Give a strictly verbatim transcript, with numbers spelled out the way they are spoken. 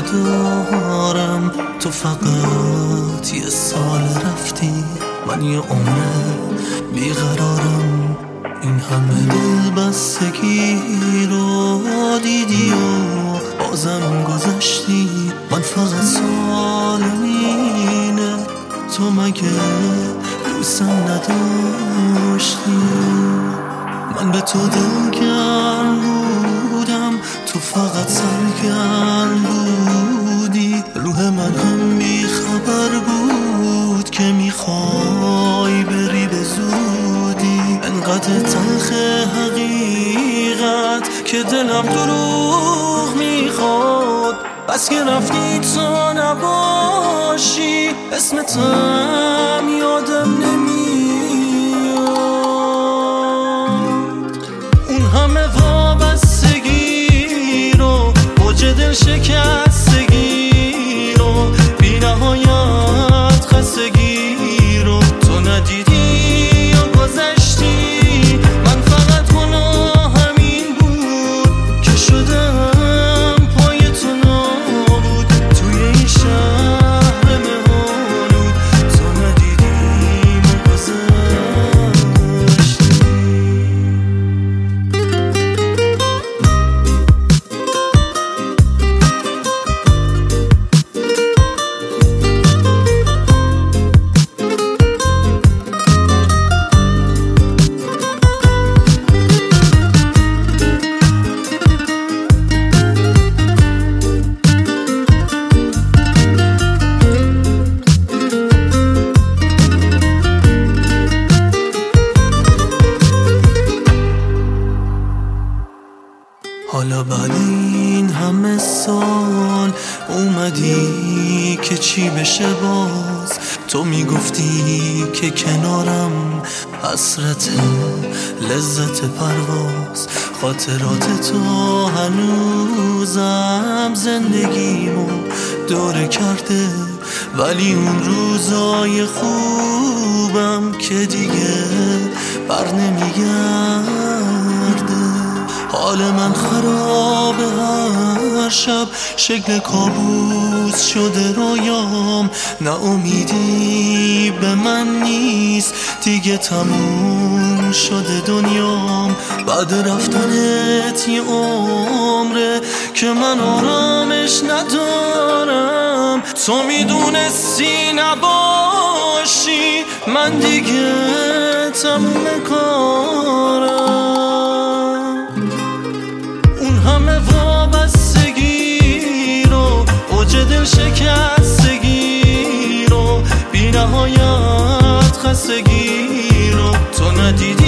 ندارم. تو فقط یه سال رفتی، من یه عمر بیقرارم. این همه دل بستگی رو دیدی و بازم گذشتی. من فقط سوالم اینه، تو مگه دوستم نداشتی؟ من به تو دلگرم بودم، تو فقط سرگرم بودی. روح من هم بی خبر بود که میخوای بری به زودی. انقدر تلخ حقیقت که دلم دروغ میخواد. بس که رفتی تا نباشی، اسمتم یادم نمیاد. اون همه وابستگی رو، اوج دل شکستگی رو، بی نهایت خستگی رو تو ندیدی یا گذشتی. من فقط گناهم این بود که شدم پای تو نابود توی این شهر مه‌آلود. تو ندیدی یا گذشتی. حالا بعد این همه سال اومدی که چی بشه باز؟ تو میگفتی که کنارم حسرت لذت پرواز. خاطرات تو هنوزم زندگیمو دوره کرده، ولی اون روزای خوبم که دیگه بر نمیگرده. حال من خرابه، هر شب شکل کابوس شده رویام. نه امیدی به من نیست دیگه، تموم شده دنیام. بعد رفتنت یه عمره که من آرامش ندارم. تو میدونستی نباشی، من دیگه تموم کارم. همه وابستگی رو، اوج دل شکستگی رو، بی نهایت خستگی رو تو ندیدی